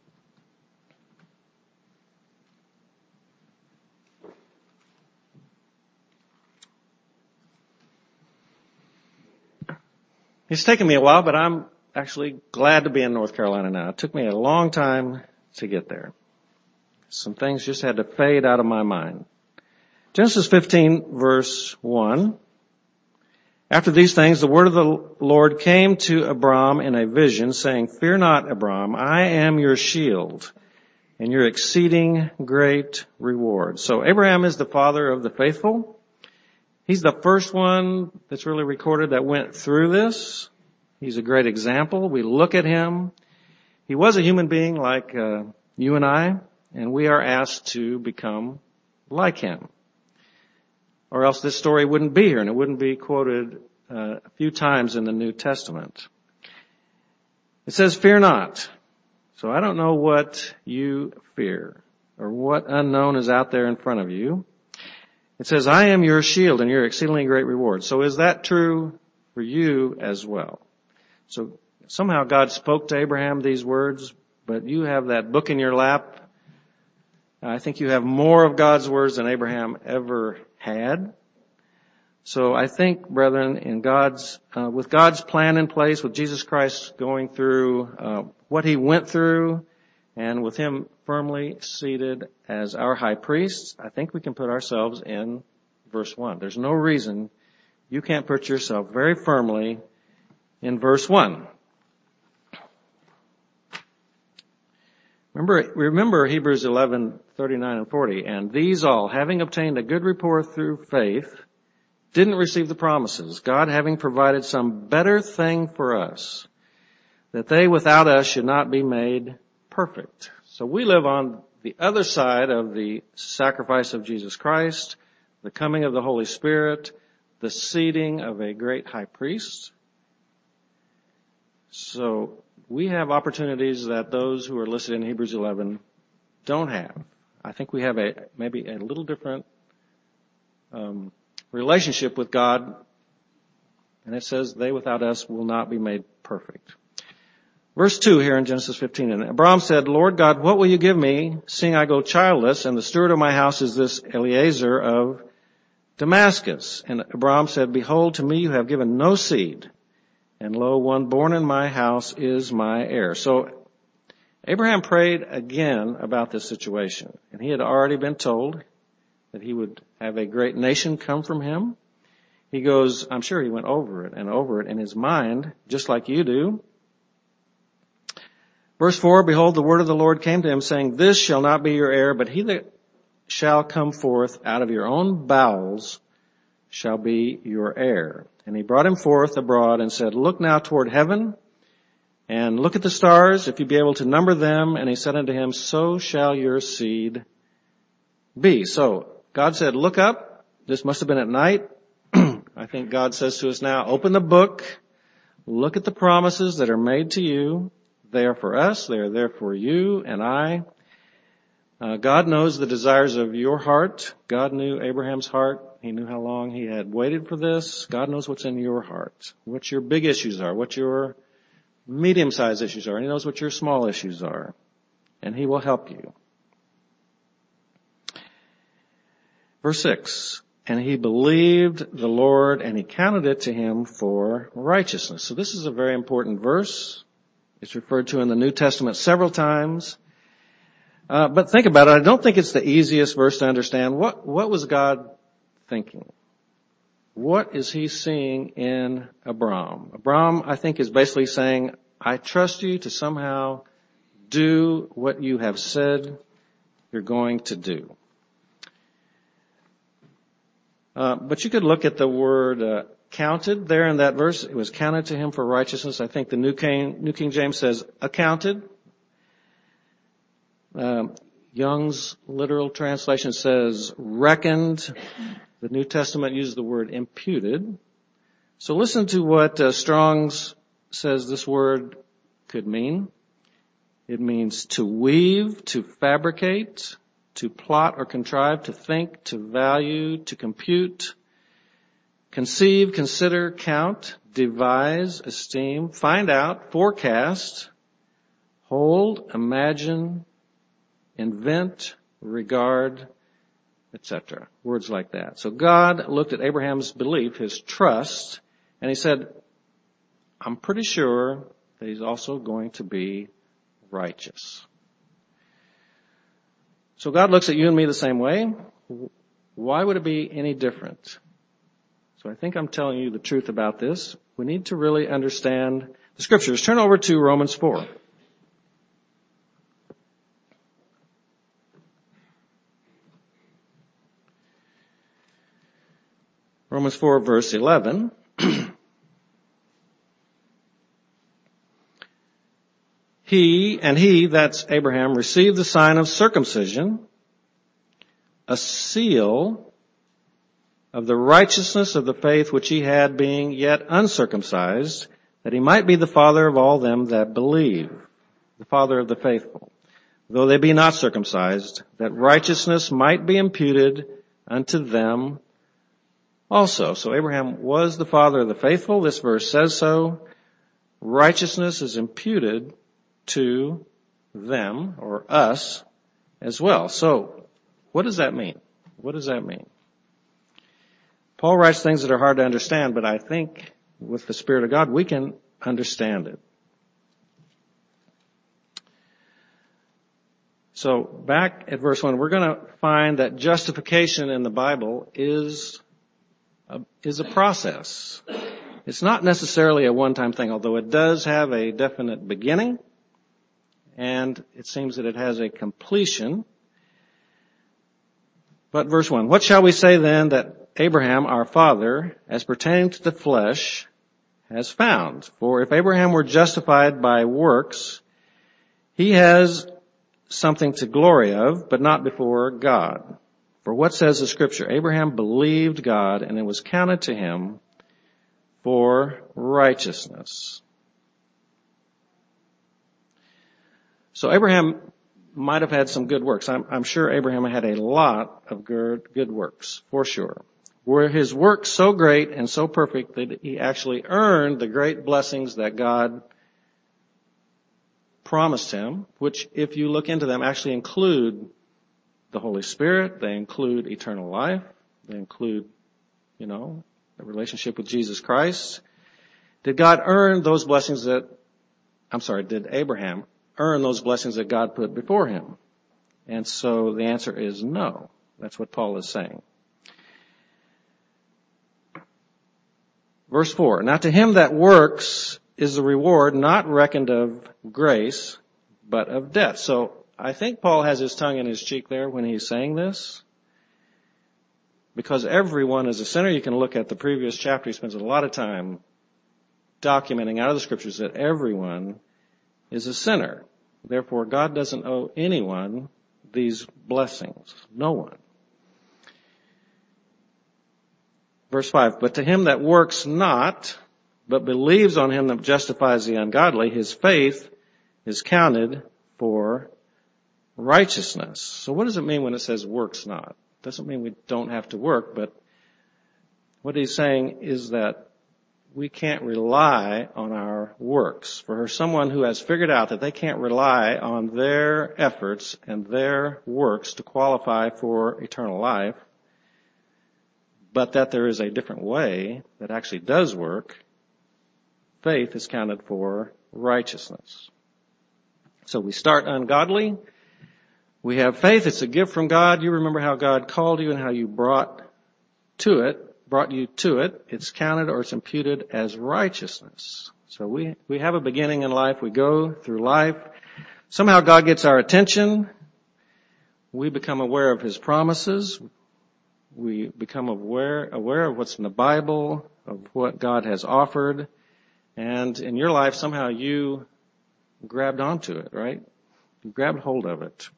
It's taken me a while, but I'm actually glad to be in North Carolina now. It took me a long time to get there. Some things just had to fade out of my mind. Genesis 15, verse 1. After these things, the word of the Lord came to Abram in a vision, saying, Fear not, Abram, I am your shield and your exceeding great reward. So Abraham is the father of the faithful. He's the first one that's really recorded that went through this. He's a great example. We look at him. He was a human being like you and I, and we are asked to become like him. Or else this story wouldn't be here, and it wouldn't be quoted a few times in the New Testament. It says, fear not. So I don't know what you fear or what unknown is out there in front of you. It says, I am your shield and your exceedingly great reward. So is that true for you as well? So somehow God spoke to Abraham these words, but you have that book in your lap. I think you have more of God's words than Abraham ever had. So I think, brethren, in with God's plan in place, with Jesus Christ going through what He went through, and with Him firmly seated as our high priest, I think we can put ourselves in verse 1. There's no reason you can't put yourself very firmly in verse 1. Remember Hebrews 11:39 and 40. And these all, having obtained a good report through faith, didn't receive the promises, God having provided some better thing for us, that they without us should not be made perfect. So we live on the other side of the sacrifice of Jesus Christ, the coming of the Holy Spirit, the seating of a great high priest. So we have opportunities that those who are listed in Hebrews 11 don't have. I think we have maybe a little different relationship with God. And it says, they without us will not be made perfect. Verse 2 here in Genesis 15. And Abram said, Lord God, what will you give me, seeing I go childless, and the steward of my house is this Eliezer of Damascus? And Abram said, Behold, to me you have given no seed, and lo, one born in my house is my heir. So Abraham prayed again about this situation, and he had already been told that he would have a great nation come from him. He goes, I'm sure he went over it in his mind, just like you do. Verse 4, behold, the word of the Lord came to him, saying, this shall not be your heir, but he that shall come forth out of your own bowels shall be your heir. And he brought him forth abroad and said, look now toward heaven, and look at the stars, if you be able to number them. And he said unto him, so shall your seed be. So God said, look up. This must have been at night. I think God says to us now, open the book, look at the promises that are made to you. They are for us. They are there for you and I. God knows the desires of your heart. God knew Abraham's heart. He knew how long he had waited for this. God knows what's in your heart, what your big issues are, what your medium-sized issues are. He knows what your small issues are, and he will help you. Verse 6, and he believed the Lord, and he counted it to him for righteousness. So this is a very important verse. It's referred to in the New Testament several times. But think about it. I don't think it's the easiest verse to understand. What was God thinking? What is he seeing in Abram? Abram, I think, is basically saying, I trust you to somehow do what you have said you're going to do. But you could look at the word counted there in that verse. It was counted to him for righteousness. I think the New King James says accounted. Young's literal translation says reckoned. The New Testament uses the word imputed. So listen to what Strong's says this word could mean. It means to weave, to fabricate, to plot or contrive, to think, to value, to compute, conceive, consider, count, devise, esteem, find out, forecast, hold, imagine, invent, regard, etc. Words like that. So God looked at Abraham's belief, his trust, and he said, I'm pretty sure that he's also going to be righteous. So God looks at you and me the same way. Why would it be any different? So I think I'm telling you the truth about this. We need to really understand the scriptures. Turn over to Romans 4. Romans 4 verse 11. He, that's Abraham, received the sign of circumcision, a seal of the righteousness of the faith which he had, being yet uncircumcised, that he might be the father of all them that believe, the father of the faithful, though they be not circumcised, that righteousness might be imputed unto them also. So Abraham was the father of the faithful. This verse says so. Righteousness is imputed to them, or us, as well. So, what does that mean? What does that mean? Paul writes things that are hard to understand, but I think with the Spirit of God, we can understand it. So, back at verse 1, we're going to find that justification in the Bible is a process. It's not necessarily a one-time thing, although it does have a definite beginning, and it seems that it has a completion. But verse 1, what shall we say then that Abraham, our father, as pertaining to the flesh, has found? For if Abraham were justified by works, he has something to glory of, but not before God. For what says the scripture? Abraham believed God, and it was counted to him for righteousness. So Abraham might have had some good works. I'm sure Abraham had a lot of good works, for sure. Were his works so great and so perfect that he actually earned the great blessings that God promised him, which, if you look into them, actually include the Holy Spirit, they include eternal life, they include, the relationship with Jesus Christ. Did Abraham earn those blessings that God put before him? And so the answer is no. That's what Paul is saying. Verse 4, now to him that works is the reward not reckoned of grace, but of debt. So I think Paul has his tongue in his cheek there when he's saying this. Because everyone is a sinner. You can look at the previous chapter. He spends a lot of time documenting out of the scriptures that everyone is a sinner. Therefore, God doesn't owe anyone these blessings. No one. Verse 5, but to him that works not, but believes on him that justifies the ungodly, his faith is counted for righteousness. So what does it mean when it says works not? It doesn't mean we don't have to work, but what he's saying is that we can't rely on our works. For someone who has figured out that they can't rely on their efforts and their works to qualify for eternal life, but that there is a different way that actually does work, faith is counted for righteousness. So we start ungodly. We have faith. It's a gift from God. You remember how God called you and how you brought you to it. It's counted or it's imputed as righteousness. So we have a beginning in life. We go through life. Somehow God gets our attention. We become aware of His promises. We become aware of what's in the Bible, of what God has offered. And in your life, somehow you grabbed onto it, right? You grabbed hold of it.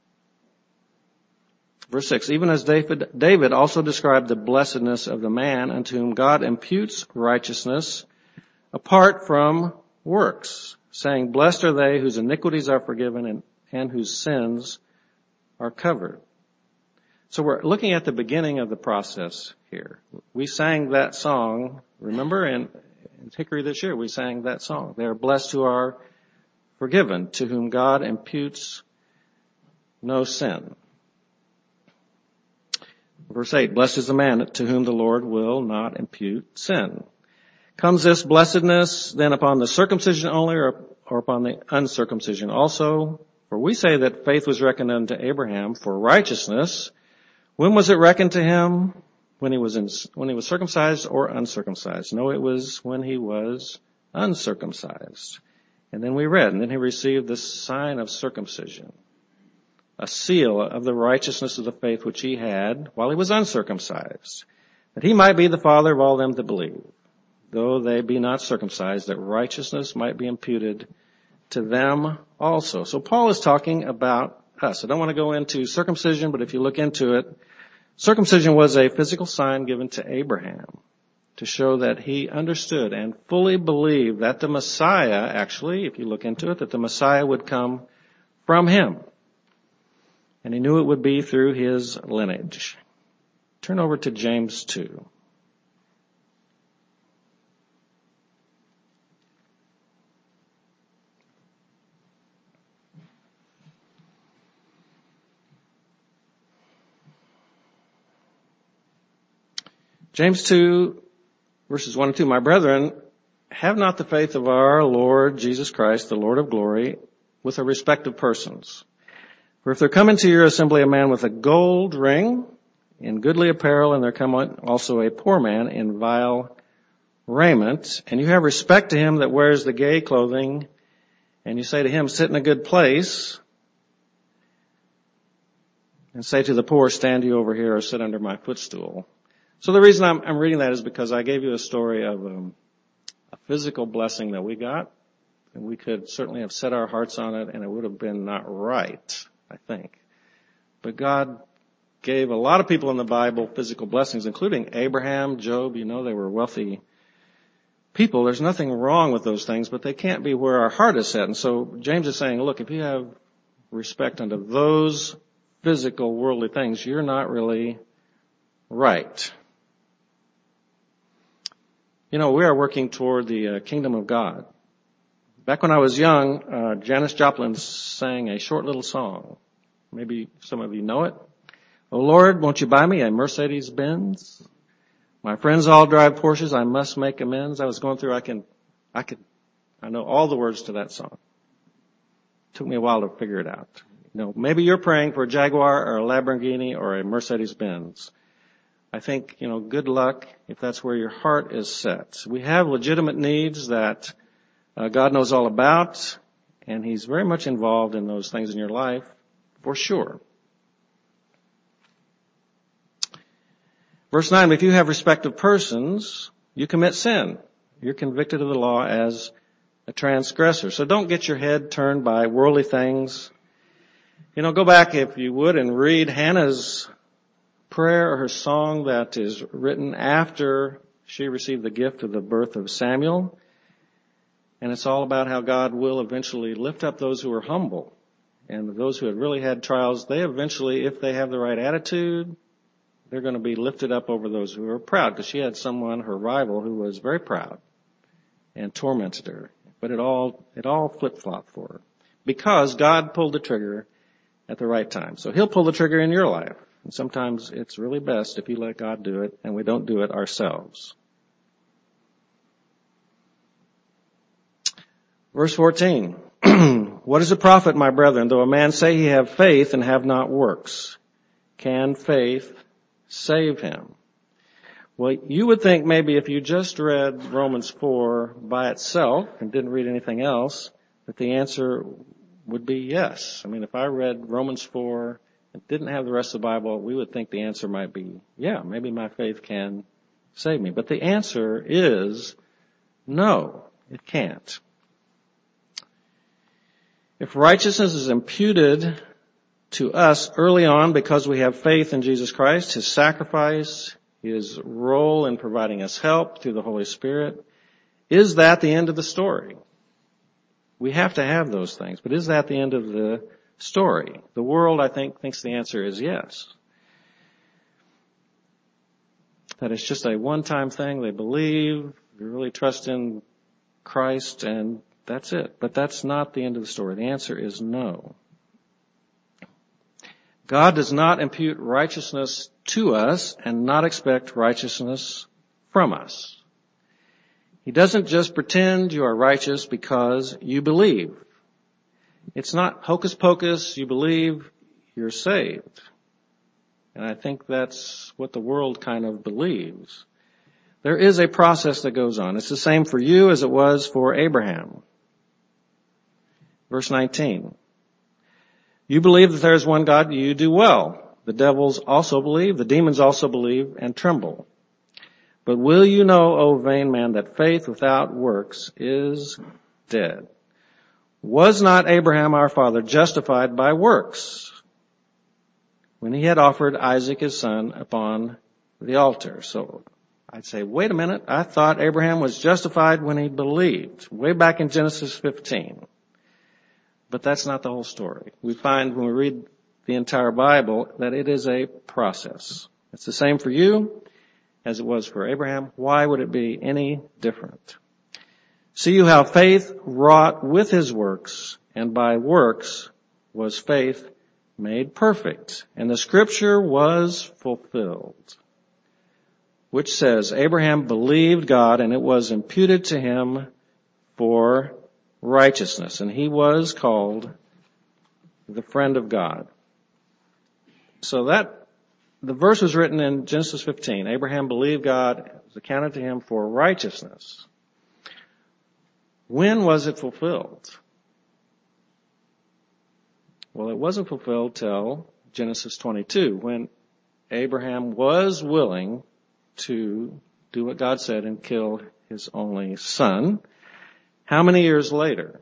Verse 6, even as David also described the blessedness of the man unto whom God imputes righteousness apart from works, saying, blessed are they whose iniquities are forgiven and whose sins are covered. So we're looking at the beginning of the process here. We sang that song, remember, in Hickory this year, we sang that song. They are blessed who are forgiven, to whom God imputes no sin. Verse 8, blessed is the man to whom the Lord will not impute sin. Comes this blessedness then upon the circumcision only or upon the uncircumcision also? For we say that faith was reckoned unto Abraham for righteousness. When was it reckoned to him? When he was circumcised or uncircumcised? No, it was when he was uncircumcised. And then we read, and then he received the sign of circumcision, a seal of the righteousness of the faith which he had while he was uncircumcised, that he might be the father of all them that believe, though they be not circumcised, that righteousness might be imputed to them also. So Paul is talking about us. I don't want to go into circumcision, but if you look into it, circumcision was a physical sign given to Abraham to show that he understood and fully believed that the Messiah, actually, if you look into it, that the Messiah would come from him. And he knew it would be through his lineage. Turn over to James 2. James 2, verses 1 and 2. My brethren, have not the faith of our Lord Jesus Christ, the Lord of glory, with a respect of persons. For if there come into your assembly a man with a gold ring in goodly apparel, and there come also a poor man in vile raiment, and you have respect to him that wears the gay clothing, and you say to him, sit in a good place, and say to the poor, stand you over here or sit under my footstool. So the reason I'm reading that is because I gave you a story of a physical blessing that we got, and we could certainly have set our hearts on it, and it would have been not right, I think. But God gave a lot of people in the Bible physical blessings, including Abraham, Job. You know, they were wealthy people. There's nothing wrong with those things, but they can't be where our heart is set. And so James is saying, look, if you have respect unto those physical worldly things, you're not really right. You know, we are working toward the kingdom of God. Back when I was young, Janis Joplin sang a short little song. Maybe some of you know it. Oh Lord, won't you buy me a Mercedes-Benz? My friends all drive Porsches. I must make amends. I was going through, I know all the words to that song. It took me a while to figure it out. maybe you're praying for a Jaguar or a Lamborghini or a Mercedes-Benz. I think, good luck if that's where your heart is set. We have legitimate needs that God knows all about, and He's very much involved in those things in your life, for sure. Verse 9, if you have respect of persons, you commit sin. You're convicted of the law as a transgressor. So don't get your head turned by worldly things. Go back, if you would, and read Hannah's prayer or her song that is written after she received the gift of the birth of Samuel. And it's all about how God will eventually lift up those who are humble. And those who have really had trials, they eventually, if they have the right attitude, they're going to be lifted up over those who are proud. Because she had someone, her rival, who was very proud and tormented her. But it all flip-flopped for her. Because God pulled the trigger at the right time. So He'll pull the trigger in your life. And sometimes it's really best if you let God do it and we don't do it ourselves. Verse 14. What is a profit, my brethren, though a man say he have faith and have not works? Can faith save him? Well, you would think maybe if you just read Romans 4 by itself and didn't read anything else, that the answer would be yes. I mean, if I read Romans 4 and didn't have the rest of the Bible, we would think the answer might be, yeah, maybe my faith can save me. But the answer is no, it can't. If righteousness is imputed to us early on because we have faith in Jesus Christ, His sacrifice, His role in providing us help through the Holy Spirit, is that the end of the story? We have to have those things, but is that the end of the story? The world, I think, thinks the answer is yes. That it's just a one-time thing. They believe, they really trust in Christ, and that's it. But that's not the end of the story. The answer is no. God does not impute righteousness to us and not expect righteousness from us. He doesn't just pretend you are righteous because you believe. It's not hocus pocus, you believe, you're saved. And I think that's what the world kind of believes. There is a process that goes on. It's the same for you as it was for Abraham. Verse 19. You believe that there is one God, you do well. The devils also believe, the demons also believe and tremble. But will you know, O vain man, that faith without works is dead? Was not Abraham our father justified by works when he had offered Isaac his son upon the altar? So I'd say, wait a minute, I thought Abraham was justified when he believed, way back in Genesis 15. But that's not the whole story. We find when we read the entire Bible that it is a process. It's the same for you as it was for Abraham. Why would it be any different? See you how faith wrought with his works, and by works was faith made perfect. And the scripture was fulfilled, which says, Abraham believed God, and it was imputed to him for righteousness, and he was called the friend of God. So that the verse was written in Genesis 15. Abraham believed God, it was accounted to him for righteousness. When was it fulfilled? Well, it wasn't fulfilled till Genesis 22, when Abraham was willing to do what God said and kill his only son. How many years later?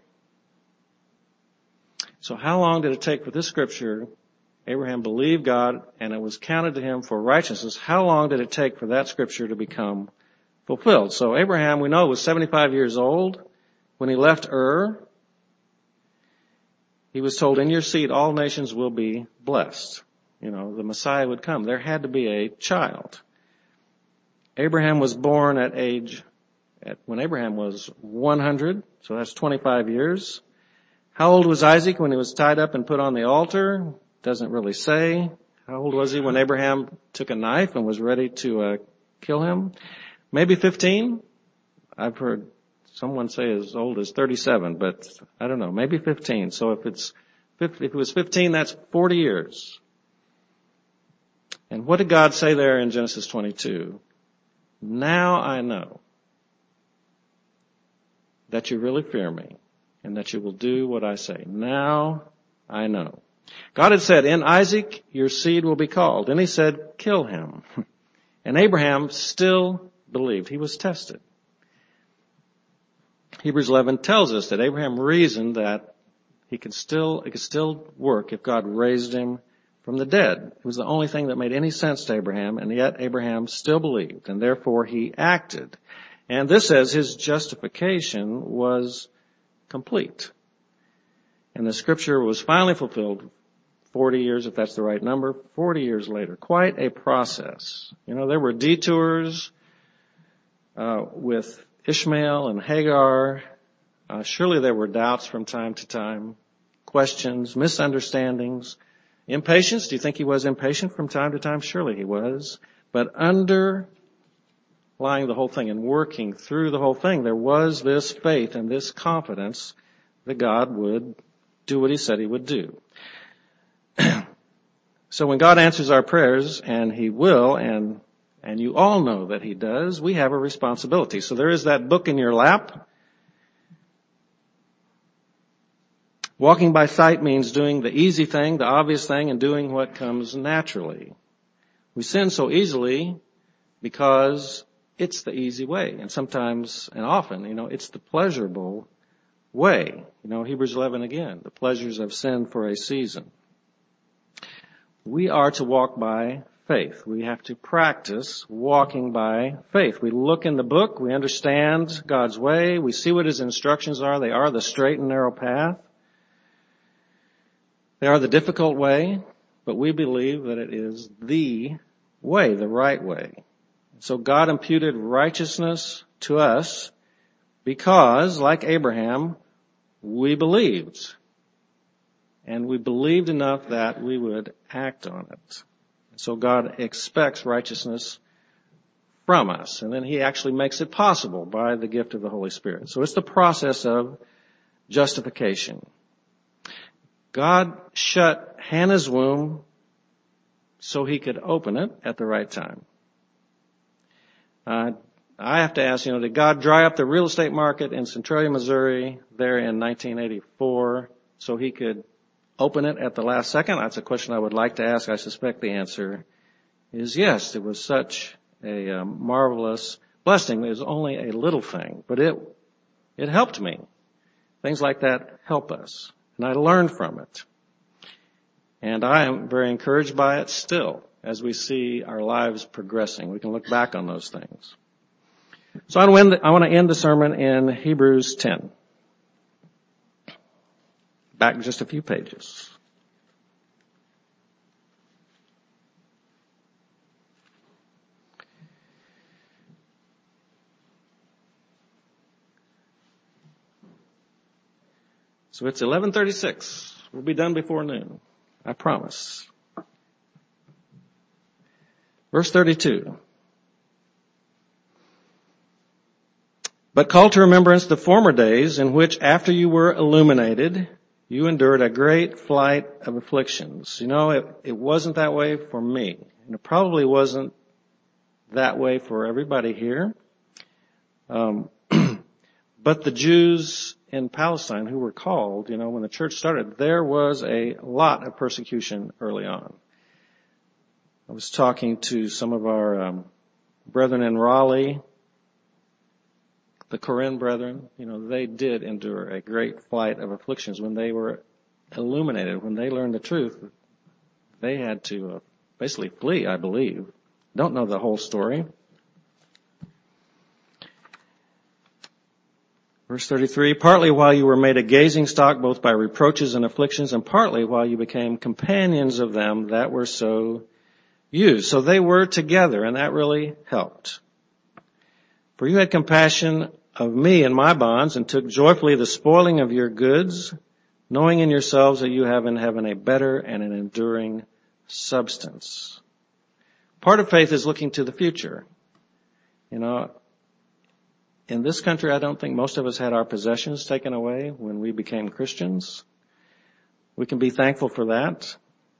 So how long did it take for this scripture? Abraham believed God and it was counted to him for righteousness. How long did it take for that scripture to become fulfilled? So Abraham, we know, was 75 years old when he left Ur. He was told, in your seed all nations will be blessed. The Messiah would come. There had to be a child. Abraham was born when Abraham was 100, so that's 25 years. How old was Isaac when he was tied up and put on the altar? Doesn't really say. How old was he when Abraham took a knife and was ready to kill him? Maybe 15. I've heard someone say as old as 37, but I don't know, maybe 15. So if it's If it was 15, that's 40 years. And what did God say there in Genesis 22? Now I know that you really fear me and that you will do what I say. Now I know. God had said, in Isaac your seed will be called. And he said, kill him. And Abraham still believed. He was tested. Hebrews 11 tells us that Abraham reasoned that it could still work if God raised him from the dead. It was the only thing that made any sense to Abraham, and yet Abraham still believed, and therefore he acted. And this says his justification was complete. And the scripture was finally fulfilled 40 years, if that's the right number, 40 years later. Quite a process. You know, there were detours with Ishmael and Hagar. Surely there were doubts from time to time, questions, misunderstandings, impatience. Do you think he was impatient from time to time? Surely he was. But underlying the whole thing and working through the whole thing, there was this faith and this confidence that God would do what he said he would do. So when God answers our prayers, and he will, and you all know that he does, we have a responsibility. So there is that book in your lap. Walking by sight means doing the easy thing, the obvious thing, and doing what comes naturally. We sin so easily because it's the easy way. And sometimes, and often, it's the pleasurable way. Hebrews 11 again, the pleasures of sin for a season. We are to walk by faith. We have to practice walking by faith. We look in the book, we understand God's way, we see what his instructions are. They are the straight and narrow path. They are the difficult way, but we believe that it is the way, the right way. So God imputed righteousness to us because, like Abraham, we believed. And we believed enough that we would act on it. So God expects righteousness from us. And then he actually makes it possible by the gift of the Holy Spirit. So it's the process of justification. God shut Hannah's womb so he could open it at the right time. I have to ask, did God dry up the real estate market in Centralia, Missouri there in 1984 so he could open it at the last second? That's a question I would like to ask. I suspect the answer is yes. It was such a marvelous blessing. It was only a little thing, but it helped me. Things like that help us. And I learned from it. And I am very encouraged by it still as we see our lives progressing. We can look back on those things. So I want to end the sermon in Hebrews 10. Back just a few pages. So it's 11:36. We'll be done before noon. I promise. Verse 32. But call to remembrance the former days in which after you were illuminated, you endured a great flight of afflictions. It wasn't that way for me. And it probably wasn't that way for everybody here. But the Jews in Palestine who were called, when the church started, there was a lot of persecution early on. I was talking to some of our brethren in Raleigh, the Korean brethren. They did endure a great flight of afflictions when they were illuminated. When they learned the truth, they had to basically flee, I believe. Don't know the whole story. Verse 33, partly while you were made a gazing stock both by reproaches and afflictions, and partly while you became companions of them that were so used. So they were together, and that really helped. For you had compassion of me and my bonds, and took joyfully the spoiling of your goods, knowing in yourselves that you have in heaven a better and an enduring substance. Part of faith is looking to the future. In this country, I don't think most of us had our possessions taken away when we became Christians. We can be thankful for that.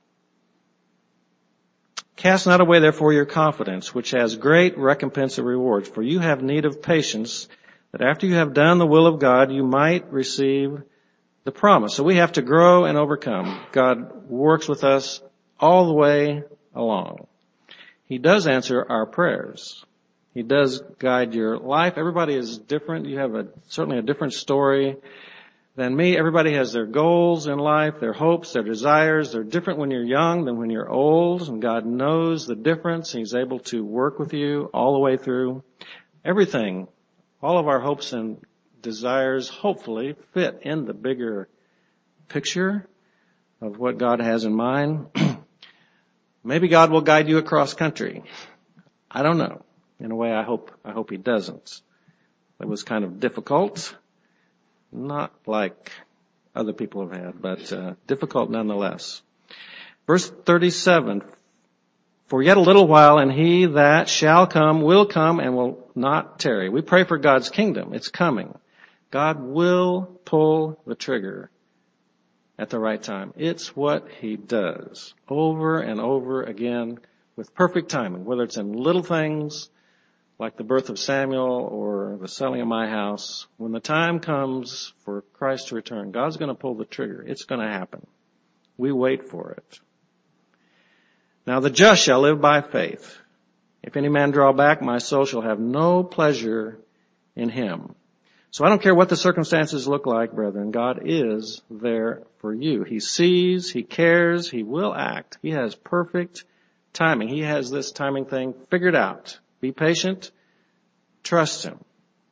Cast not away therefore your confidence, which has great recompense of rewards, for you have need of patience, that after you have done the will of God, you might receive the promise. So we have to grow and overcome. God works with us all the way along. He does answer our prayers. He does guide your life. Everybody is different. You have certainly a different story than me. Everybody has their goals in life, their hopes, their desires. They're different when you're young than when you're old, and God knows the difference. He's able to work with you all the way through. Everything, all of our hopes and desires hopefully fit in the bigger picture of what God has in mind. Maybe God will guide you across country. I don't know. In a way, I hope He doesn't. It was kind of difficult. Not like other people have had, but difficult nonetheless. Verse 37, for yet a little while, and He that shall come will come and will not tarry. We pray for God's kingdom. It's coming. God will pull the trigger at the right time. It's what He does over and over again with perfect timing, whether it's in little things like the birth of Samuel or the selling of my house. When the time comes for Christ to return, God's going to pull the trigger. It's going to happen. We wait for it. Now the just shall live by faith. If any man draw back, my soul shall have no pleasure in him. So I don't care what the circumstances look like, brethren. God is there for you. He sees, He cares, He will act. He has perfect timing. He has this timing thing figured out. Be patient. Trust Him.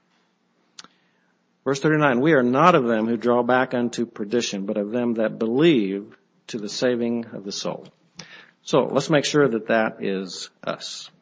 Verse 39, we are not of them who draw back unto perdition, but of them that believe to the saving of the soul. So let's make sure that that is us.